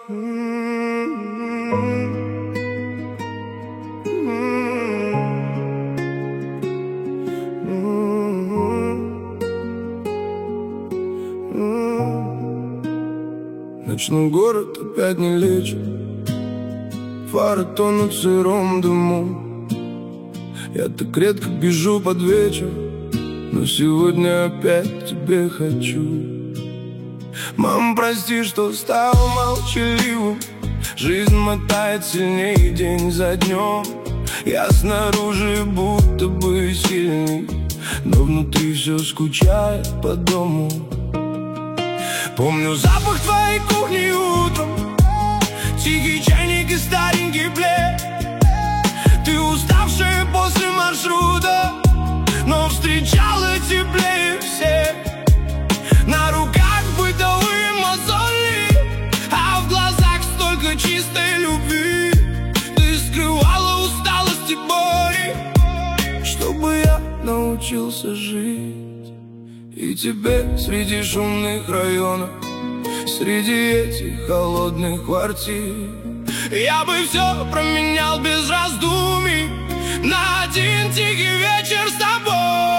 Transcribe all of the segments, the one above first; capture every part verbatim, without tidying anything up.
Ночной город опять не лечит, фары тонут в сыром дыму. Я так редко бежу под вечер, но сегодня опять тебе хочу. Мам, прости, что стал молчаливым. Жизнь мотает сильнее день за днем. Я снаружи будто бы сильный, но внутри все скучает по дому. Помню запах твоей кухни утром, тихий чайник и старенький плед. Ты уставшая после маршрута, но встречала теплее всех. На руках бытовые мозоли, а в глазах столько чистой любви. Ты скрывала усталость и боли, чтобы я научился жить. И тебе среди шумных районов, среди этих холодных квартир, я бы все променял без раздумий на один тихий вечер с тобой.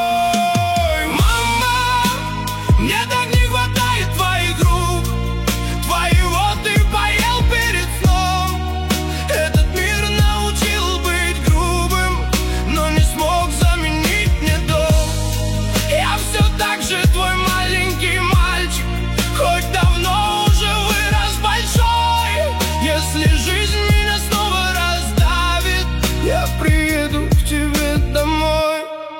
Мама, мне так не хватает твоих рук, твоего ты поел перед сном. Этот мир научил быть грубым, но не смог заменить мне дом. Я все так же твой маленький мальчик, хоть давно уже вырос большой. Если жизнь меня снова раздавит, я приеду к тебе домой.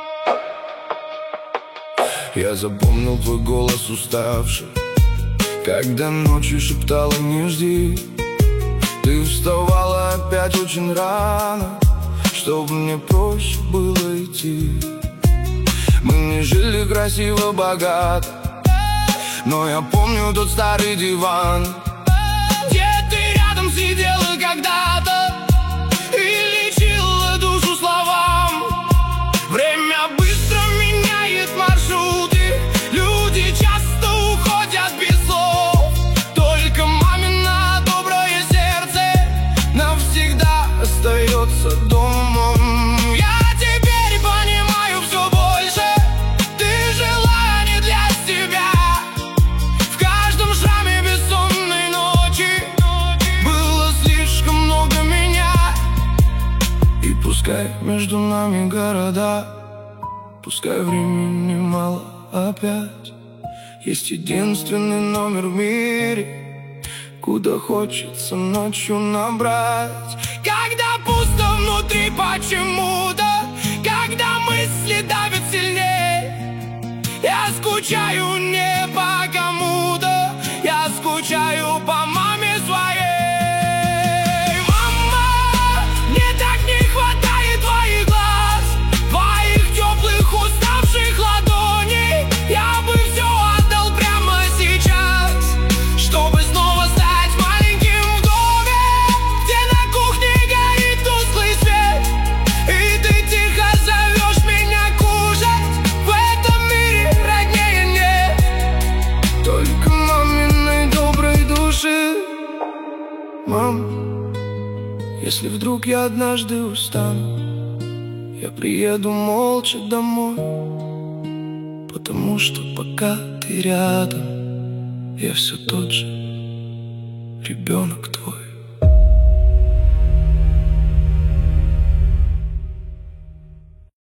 Я запомнил твой голос уставший, когда ночью шептала не жди. Ты вставала опять очень рано, чтобы мне проще было идти. Мы не жили красиво, богато, но я помню тот старый диван, где ты рядом сидела когда-то и лечила душу словам. Время быстро меняет маршруты, люди часто уходят без слов. Только мамино доброе сердце навсегда остается домом. Я теперь понимаю все больше, ты жила не для себя. В каждом шраме бессонной ночи было слишком много меня. И пускай между нами города, пускай времени мало опять, есть единственный номер в мире, куда хочется ночью набрать. Когда пусто внутри почему-то, когда мысли давят сильнее, я скучаю не по кому-то, я скучаю по маме своей. Мама, мне так не хватает твоих глаз, твоих теплых уставших ладоней. Я бы все отдал прямо сейчас, чтобы снова стать маленьким в доме, где на кухне горит тусклый свет, и ты тихо зовешь меня кушать. В этом мире роднее нет, только маминой доброй души. Мам, если вдруг я однажды устану, я приеду молча домой, потому что пока ты рядом, я все тот же ребенок твой.